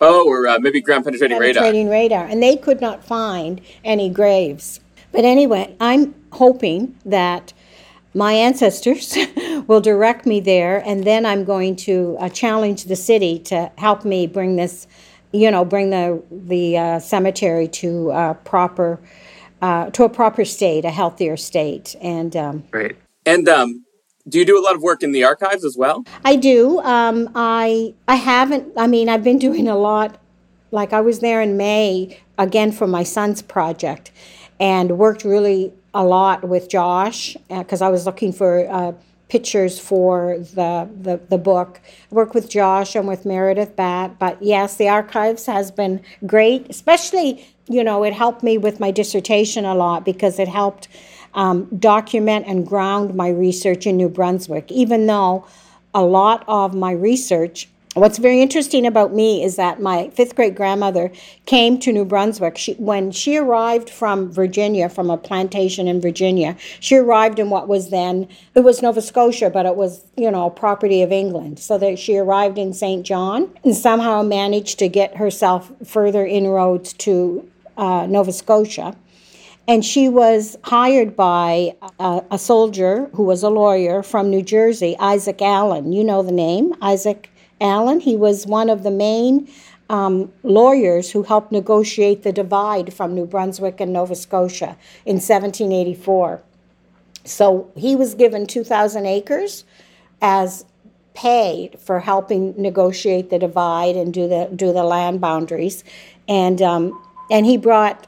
Speaker 1: Oh, or maybe ground penetrating radar.
Speaker 4: Penetrating radar, and they could not find any graves. But anyway, I'm hoping that my ancestors will direct me there, and then I'm going to challenge the city to help me bring this, bring the cemetery to a proper state, a healthier state. And
Speaker 2: Right.
Speaker 1: And do you do a lot of work in the archives as well?
Speaker 4: I do. I haven't. I mean, I've been doing a lot. Like I was there in May again for my son's project, and worked really a lot with Josh because I was looking for pictures for the book. I worked with Josh and with Meredith Batt. But yes, the archives has been great. Especially, it helped me with my dissertation a lot because it helped document and ground my research in New Brunswick, even though a lot of my research, what's very interesting about me is that my fifth great grandmother came to New Brunswick. When she arrived from Virginia, from a plantation in Virginia, she arrived in what was then, it was Nova Scotia, but it was, property of England. So that she arrived in St. John and somehow managed to get herself further inroads to Nova Scotia. And she was hired by a soldier who was a lawyer from New Jersey, Isaac Allen. You know the name, Isaac Allen. He was one of the main lawyers who helped negotiate the divide from New Brunswick and Nova Scotia in 1784. So he was given 2,000 acres as pay for helping negotiate the divide and do the land boundaries. And he brought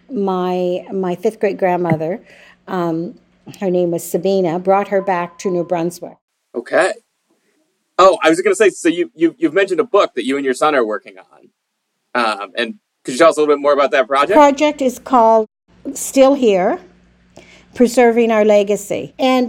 Speaker 4: my fifth great grandmother, her name was Sabina, brought her back to New Brunswick.
Speaker 1: Okay. Oh, I was going to say, so you've mentioned a book that you and your son are working on. And could you tell us a little bit more about that project?
Speaker 4: The project is called Still Here, Preserving Our Legacy. And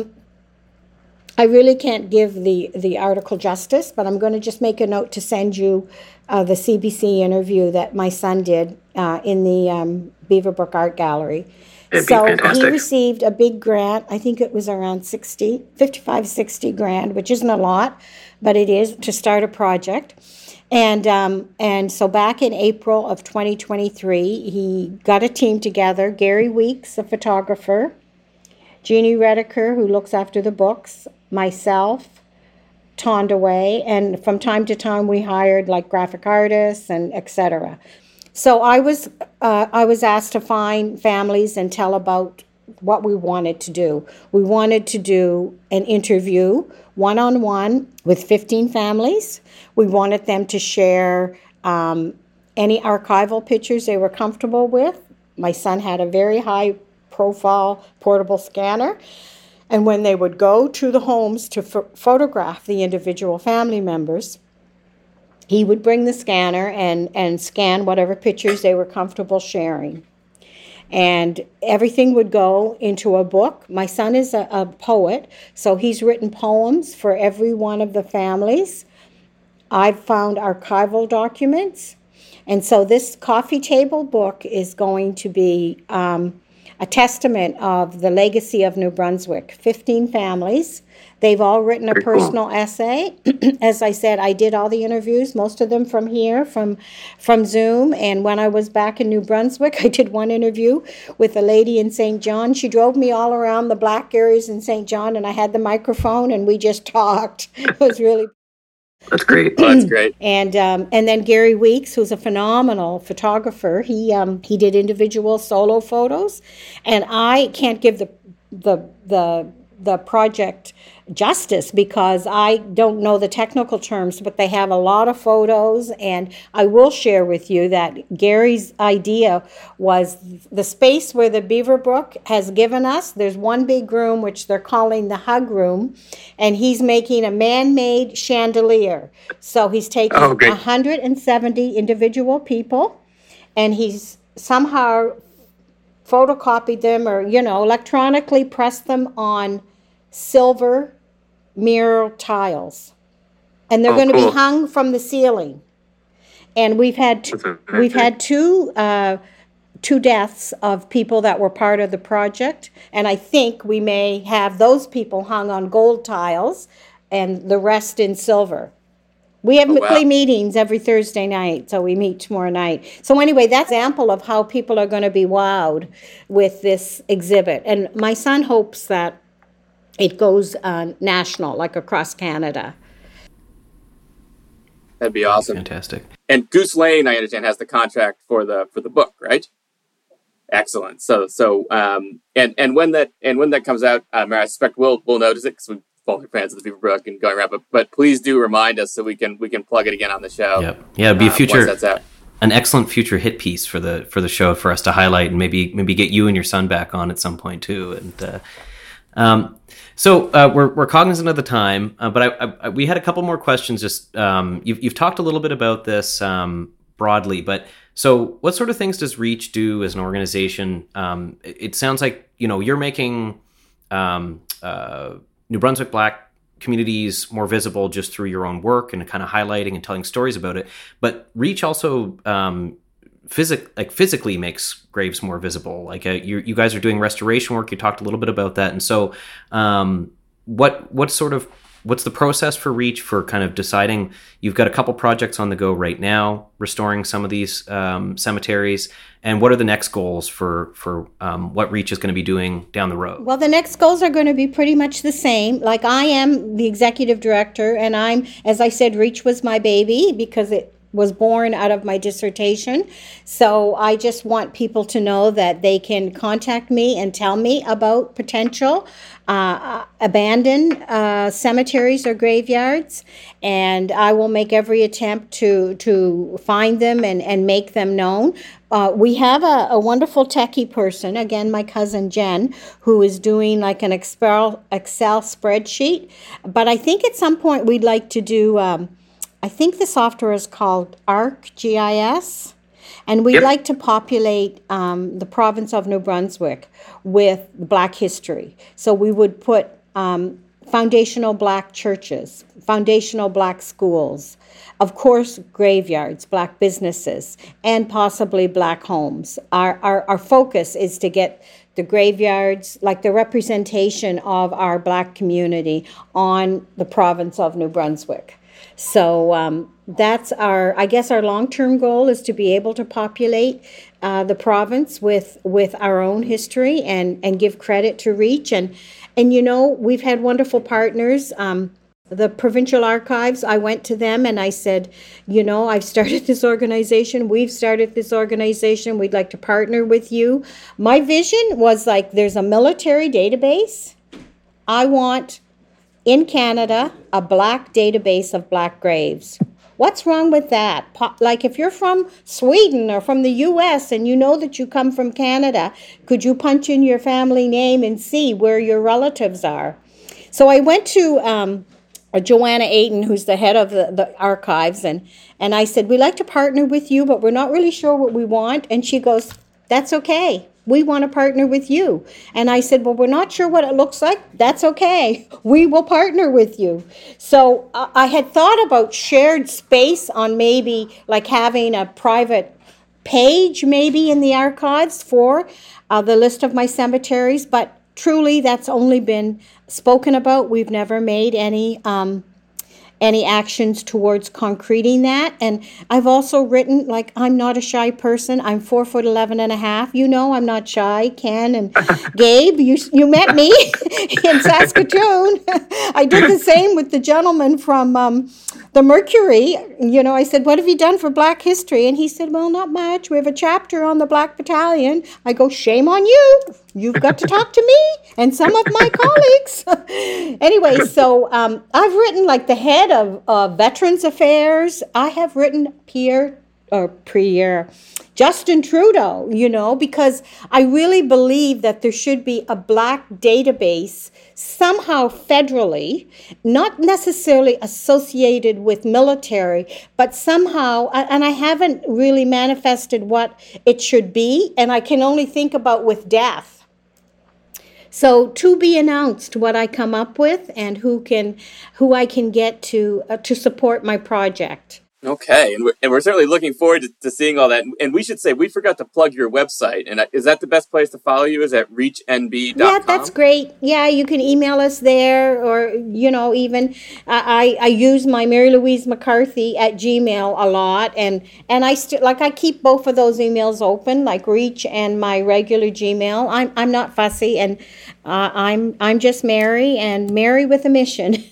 Speaker 4: I really can't give the article justice, but I'm going to just make a note to send you the CBC interview that my son did in the Beaverbrook Art Gallery.
Speaker 2: It'd be fantastic.
Speaker 4: He received a big grant. I think it was around 55-60 grand, which isn't a lot, but it is to start a project. And so back in April of 2023, he got a team together. Gary Weeks, a photographer, Jeannie Rediker, who looks after the books, myself, Tondaway, and from time to time we hired like graphic artists and etc. So I was asked to find families and tell about what we wanted to do. We wanted to do an interview one-on-one with 15 families. We wanted them to share any archival pictures they were comfortable with. My son had a very high profile portable scanner. And when they would go to the homes to photograph the individual family members, he would bring the scanner and scan whatever pictures they were comfortable sharing. And everything would go into a book. My son is a poet, so he's written poems for every one of the families. I've found archival documents. And so this coffee table book is going to be a testament of the legacy of New Brunswick. 15 families. They've all written a personal essay. As I said, I did all the interviews, most of them from here, from Zoom. And when I was back in New Brunswick, I did one interview with a lady in St. John. She drove me all around the black areas in St. John, and I had the microphone, and we just talked. It was really...
Speaker 2: That's great.
Speaker 1: Oh, that's great.
Speaker 4: And then Gary Weeks, who's a phenomenal photographer, he did individual solo photos, and I can't give the project justice because I don't know the technical terms, but they have a lot of photos, and I will share with you that Gary's idea was the space where the Beaverbrook has given us. There's one big room, which they're calling the hug room, and he's making a man-made chandelier. So he's taking 170 individual people, and he's somehow photocopied them or, electronically pressed them on silver mirror tiles, and they're going to be hung from the ceiling. And we've had two deaths of people that were part of the project, and I think we may have those people hung on gold tiles and the rest in silver. We have
Speaker 1: Oh, wow.
Speaker 4: weekly meetings every Thursday night, so we meet tomorrow night. So anyway, that's an example of how people are going to be wowed with this exhibit. And my son hopes that it goes national, like across Canada.
Speaker 1: That'd be awesome.
Speaker 2: Fantastic.
Speaker 1: And Goose Lane, I understand, has the contract for the book, right? Excellent. So and when that comes out, I suspect we'll notice it because we're both fans of the Beaverbrook and going around. But please do remind us so we can plug it again on the show.
Speaker 2: Yep. Yeah, it'd be a future,
Speaker 1: once that's out.
Speaker 2: an excellent future hit piece for the show for us to highlight, and maybe get you and your son back on at some point too. And so we're cognizant of the time, but we had a couple more questions. Just you've talked a little bit about this broadly, but so what sort of things does Reach do as an organization? It sounds like you're making New Brunswick Black communities more visible just through your own work and kind of highlighting and telling stories about it. But Reach also physically makes graves more visible. Like you guys are doing restoration work. You talked a little bit about that. And so what's the process for Reach for kind of deciding? You've got a couple projects on the go right now, restoring some of these cemeteries. And what are the next goals for what Reach is going to be doing down the road?
Speaker 4: Well, the next goals are going to be pretty much the same. Like, I am the executive director, and as I said, Reach was my baby because it was born out of my dissertation. So I just want people to know that they can contact me and tell me about potential abandoned cemeteries or graveyards, and I will make every attempt to find them and make them known. We have a wonderful techie person, again, my cousin Jen, who is doing like an Excel spreadsheet. But I think at some point we'd like to do, I think the software is called ArcGIS. And we'd like to populate the province of New Brunswick with Black history. So we would put foundational Black churches, foundational Black schools, of course, graveyards, Black businesses, and possibly Black homes. Our focus is to get the graveyards, like the representation of our Black community on the province of New Brunswick. So that's our long-term goal is to be able to populate the province with our own history and give credit to Reach. And we've had wonderful partners. The Provincial Archives, I went to them and I said, I've started this organization. We've started this organization. We'd like to partner with you. My vision was like, there's a military database. I want, in Canada, a Black database of Black graves. What's wrong with that? Like, if you're from Sweden or from the U.S. and you know that you come from Canada, could you punch in your family name and see where your relatives are? So I went to Joanna Ayton, who's the head of the archives, and I said, we'd like to partner with you, but we're not really sure what we want. And she goes, that's okay. We want to partner with you. And I said, well, we're not sure what it looks like. That's okay. We will partner with you. So I had thought about shared space on maybe like having a private page maybe in the archives for the list of my cemeteries, but truly that's only been spoken about. We've never made any actions towards concreting that. And I've also written, like, I'm not a shy person. I'm 4'11.5". I'm not shy. Ken and Gabe, you met me in Saskatoon. I did the same with the gentleman from the Mercury. I said, what have you done for Black history? And he said, well, not much. We have a chapter on the Black Battalion. I go, shame on you. You've got to talk to me and some of my colleagues. Anyway, so I've written like the head of Veterans Affairs. I have written Justin Trudeau, because I really believe that there should be a Black database somehow federally, not necessarily associated with military, but somehow, and I haven't really manifested what it should be, and I can only think about with death. So to be announced what I come up with and who I can get to support my project.
Speaker 1: Okay, and we're certainly looking forward to seeing all that. And we should say, we forgot to plug your website. And is that the best place to follow you? Is at reachnb.com?
Speaker 4: Yeah, that's great. Yeah, you can email us there, or, even I use my Mary Louise McCarthy at Gmail a lot. And I keep both of those emails open, like Reach and my regular Gmail. I'm not fussy, and I'm just Mary, and Mary with a mission,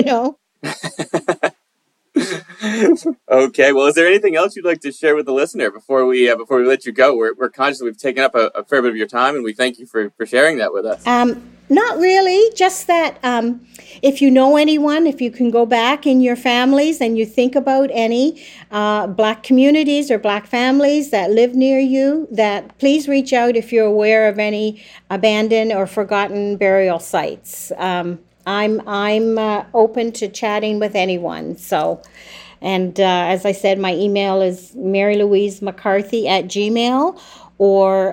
Speaker 1: Okay. Well, is there anything else you'd like to share with the listener before we let you go? We're conscious we've taken up a fair bit of your time, and we thank you for sharing that with us.
Speaker 4: Not really. Just that if you know anyone, if you can go back in your families and you think about any Black communities or Black families that live near you, that please reach out if you're aware of any abandoned or forgotten burial sites. I'm open to chatting with anyone. So, and as I said, my email is marylouisemccarthy@gmail or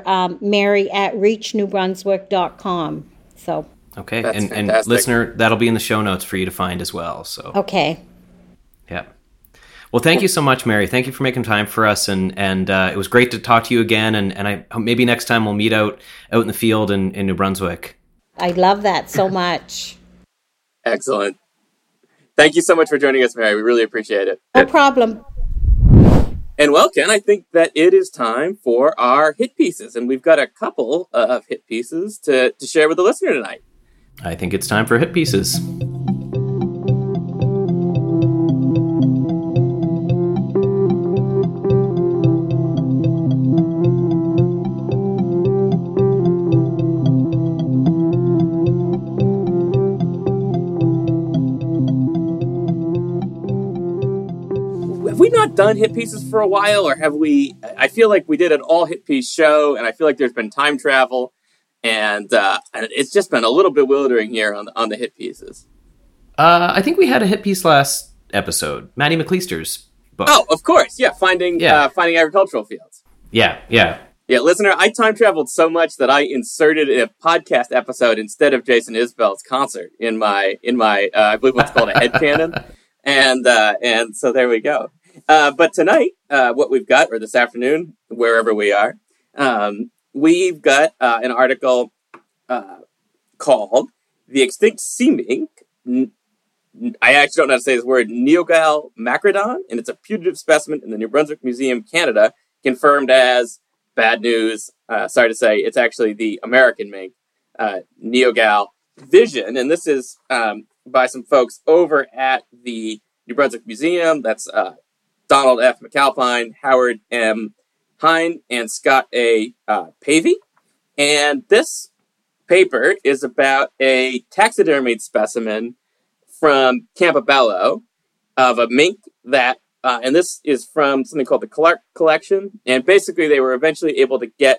Speaker 4: mary@reachnewbrunswick.com. So.
Speaker 2: Okay,
Speaker 1: That's
Speaker 2: and
Speaker 1: fantastic.
Speaker 2: listener, that'll be in the show notes for you to find as well. So.
Speaker 4: Okay.
Speaker 2: Yeah. Well, thank you so much, Mary. Thank you for making time for us, and it was great to talk to you again. And I maybe next time we'll meet out in the field in New Brunswick.
Speaker 4: I love that so much.
Speaker 1: Excellent. Thank you so much for joining us, Mary. We really appreciate it.
Speaker 4: No problem.
Speaker 1: And well, Ken, I think that it is time for our hit pieces. And we've got a couple of hit pieces to share with the listener tonight.
Speaker 2: I think it's time for hit pieces.
Speaker 1: Have we not done hit pieces for a while, or have we? I feel like we did an all hit piece show, and I feel like there's been time travel, and it's just been a little bewildering here on the hit pieces.
Speaker 2: I think we had a hit piece last episode, Maddie McLeister's book.
Speaker 1: Oh, of course, yeah, finding agricultural fields.
Speaker 2: Yeah.
Speaker 1: Yeah, listener, I time traveled so much that I inserted a podcast episode instead of Jason Isbell's concert in my I believe what's called a headcanon, and so there we go. But tonight, what we've got, or this afternoon, wherever we are, we've got an article called "The Extinct Sea Mink." I actually don't know how to say this word, Neogal macrodon, and it's a putative specimen in the New Brunswick Museum, Canada, confirmed as bad news. Sorry to say, it's actually the American mink, Neogal Vision, and this is by some folks over at the New Brunswick Museum. That's Donald F. McAlpine, Howard M. Hine, and Scott A. Pavey. And this paper is about a taxidermied specimen from Campobello of a mink that, and this is from something called the Clark Collection. And basically they were eventually able to get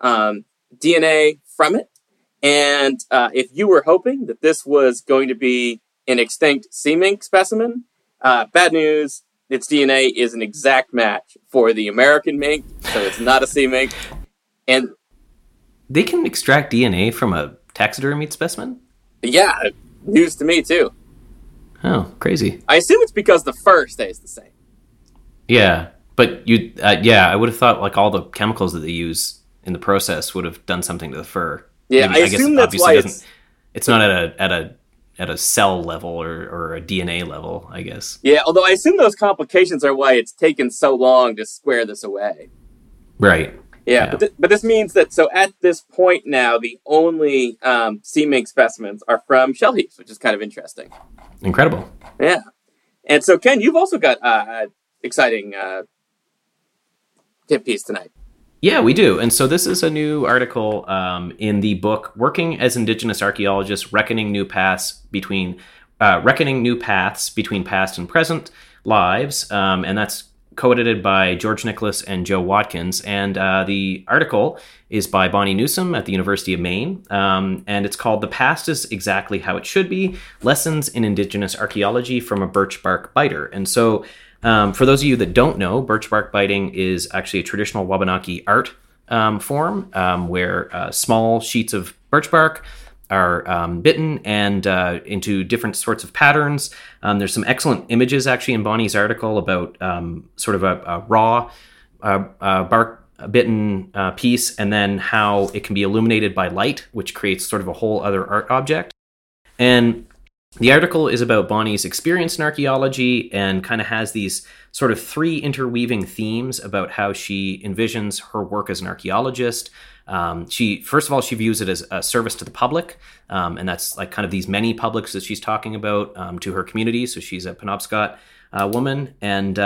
Speaker 1: DNA from it. And if you were hoping that this was going to be an extinct sea mink specimen, bad news. Its DNA is an exact match for the American mink, so it's not a sea mink. And
Speaker 2: They can extract DNA from a taxidermied specimen?
Speaker 1: yeah, news to me too.
Speaker 2: Oh, crazy.
Speaker 1: I assume it's because the fur stays the same.
Speaker 2: Yeah, but I would have thought like all the chemicals that they use in the process would have done something to the fur.
Speaker 1: Yeah,
Speaker 2: Maybe,
Speaker 1: I assume that's why
Speaker 2: it's not at a cell level or a DNA level, I guess.
Speaker 1: Yeah, although I assume those complications are why it's taken so long to square this away.
Speaker 2: Right.
Speaker 1: Yeah. But this means that, so at this point now, the only sea mink specimens are from shell heaps, which is kind of interesting.
Speaker 2: Incredible.
Speaker 1: Yeah. And so, Ken, you've also got an exciting tip piece tonight.
Speaker 2: Yeah, we do. And so this is a new article in the book Working as Indigenous Archaeologists, Reckoning New Paths Between Past and Present Lives. And that's co-edited by George Nicholas and Joe Watkins. And the article is by Bonnie Newsom at the University of Maine. And it's called The Past is Exactly How It Should Be, Lessons in Indigenous Archaeology from a Birch Bark Biter. And so for those of you that don't know, birch bark biting is actually a traditional Wabanaki art form where small sheets of birch bark bitten and into different sorts of patterns. There's some excellent images actually in Bonnie's article about sort of a raw bark bitten piece, and then how it can be illuminated by light, which creates sort of a whole other art object. And the article is about Bonnie's experience in archaeology and kind of has these sort of three interweaving themes about how she envisions her work as an archaeologist. First of all, she views it as a service to the public, and that's like kind of these many publics that she's talking about to her community. So she's a Penobscot woman,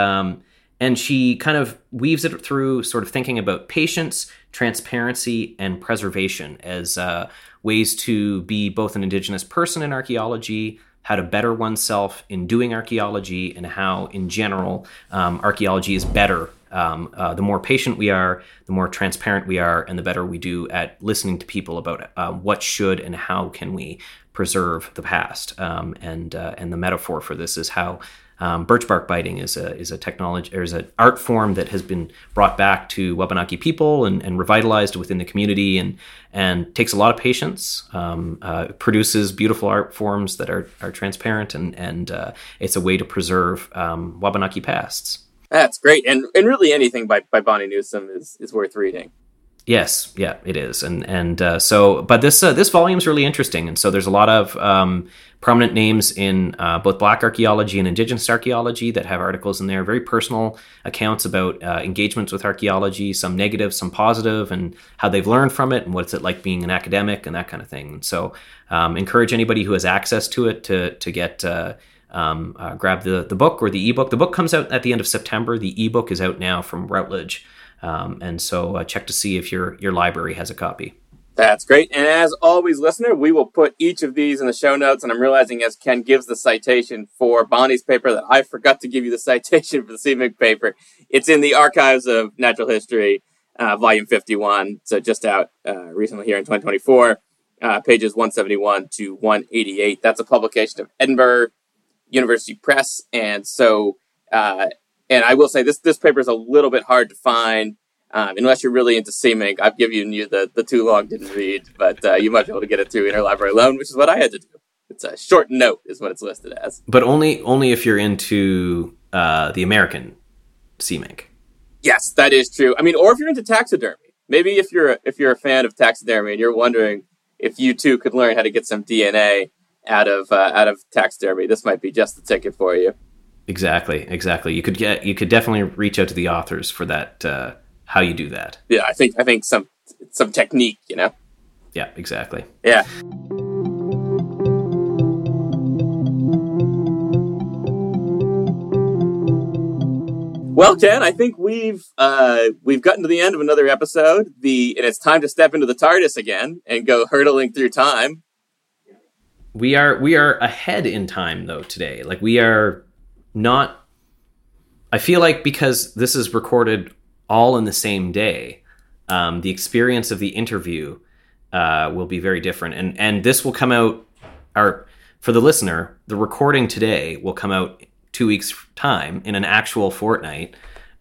Speaker 2: and she kind of weaves it through sort of thinking about patience, transparency, and preservation as ways to be both an Indigenous person in archaeology, how to better oneself in doing archaeology, and how, in general, archaeology is better. The more patient we are, the more transparent we are, and the better we do at listening to people about what should and how can we preserve the past. And the metaphor for this is how birch bark biting is a technology, or is an art form that has been brought back to Wabanaki people and revitalized within the community, and takes a lot of patience. Produces beautiful art forms that are transparent, and it's a way to preserve Wabanaki pasts.
Speaker 1: That's great, and really anything by Bonnie Newsome is worth reading.
Speaker 2: Yes, yeah, it is, but this volume is really interesting, and so there's a lot of prominent names in both Black archaeology and Indigenous archaeology that have articles in there, very personal accounts about engagements with archaeology, some negative, some positive, and how they've learned from it, and what's it like being an academic, and that kind of thing. And so, encourage anybody who has access to it to get. Grab the book or the ebook. The book comes out at the end of September. The ebook is out now from Routledge. And so check to see if your library has a copy.
Speaker 1: That's great. And as always, listener, we will put each of these in the show notes. And I'm realizing as Ken gives the citation for Bonnie's paper that I forgot to give you the citation for the CMIC paper. It's in the Archives of Natural History, volume 51. So just out recently here in 2024, pages 171 to 188. That's a publication of Edinburgh University Press. And so, and I will say this paper is a little bit hard to find, unless you're really into CMIC. I've given you the too long didn't read, but you might be able to get it through Interlibrary Loan, which is what I had to do. It's a short note is what it's listed as.
Speaker 2: But only if you're into the American CMIC. Yes,
Speaker 1: that is true. I mean, or if you're into taxidermy. Maybe if you're a fan of taxidermy and you're wondering if you too could learn how to get some DNA out of taxidermy, this might be just the ticket for you.
Speaker 2: Exactly. You could definitely reach out to the authors for that. How you do that?
Speaker 1: Yeah, I think some technique, you know.
Speaker 2: Yeah, exactly.
Speaker 1: Yeah. Well, Ken, I think we've gotten to the end of another episode. And it's time to step into the TARDIS again and go hurtling through time.
Speaker 2: We are ahead in time though today. Like we are not. I feel like because this is recorded all in the same day, the experience of the interview will be very different, and this will come out. For the listener, the recording today will come out 2 weeks time in an actual fortnight.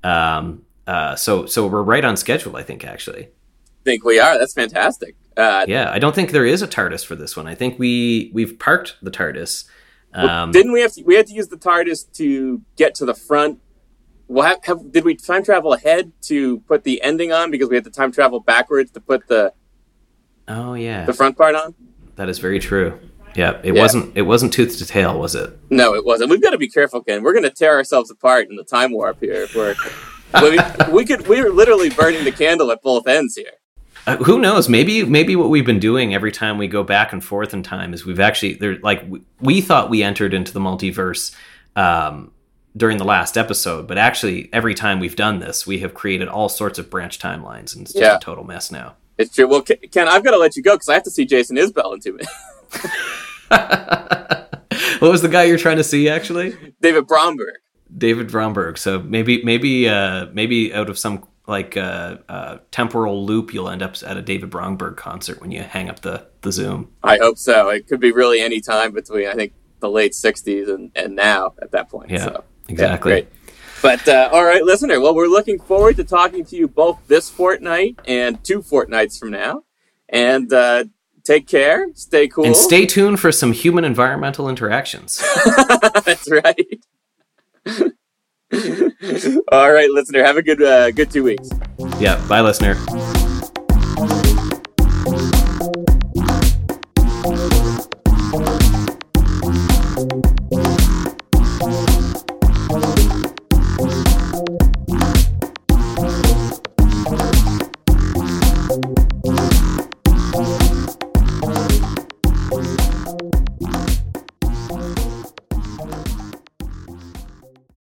Speaker 2: So we're right on schedule, I think. Actually,
Speaker 1: I think we are. That's fantastic.
Speaker 2: Yeah, I don't think there is a TARDIS for this one. I think we've parked the TARDIS.
Speaker 1: Didn't we had to use the TARDIS to get to the front? Well, did we time travel ahead to put the ending on because we had to time travel backwards to put the front part on?
Speaker 2: That is very true. Yeah, it wasn't tooth to tail, was it?
Speaker 1: No, it wasn't. We've got to be careful, Ken. We're going to tear ourselves apart in the time warp here. We're literally burning the candle at both ends here.
Speaker 2: Who knows? Maybe what we've been doing every time we go back and forth in time is we've actually we thought we entered into the multiverse during the last episode, but actually every time we've done this, we have created all sorts of branch timelines, and it's just a total mess now.
Speaker 1: It's true. Well, Ken, I've got to let you go because I have to see Jason Isbell in 2 minutes.
Speaker 2: What was the guy you're trying to see? Actually,
Speaker 1: David Bromberg. So maybe out of some temporal loop, you'll end up at a David Bromberg concert when you hang up the Zoom. I hope so. It could be really any time between, I think, the late 60s and now at that point.
Speaker 2: Yeah,
Speaker 1: so,
Speaker 2: exactly.
Speaker 1: Yeah, great. But, all right, listener, well, we're looking forward to talking to you both this fortnight and 2 fortnights from now. And Take care. Stay cool.
Speaker 2: And stay tuned for some human environmental interactions.
Speaker 1: That's right. All right, listener. Have a good 2 weeks.
Speaker 2: Yeah. Bye, listener.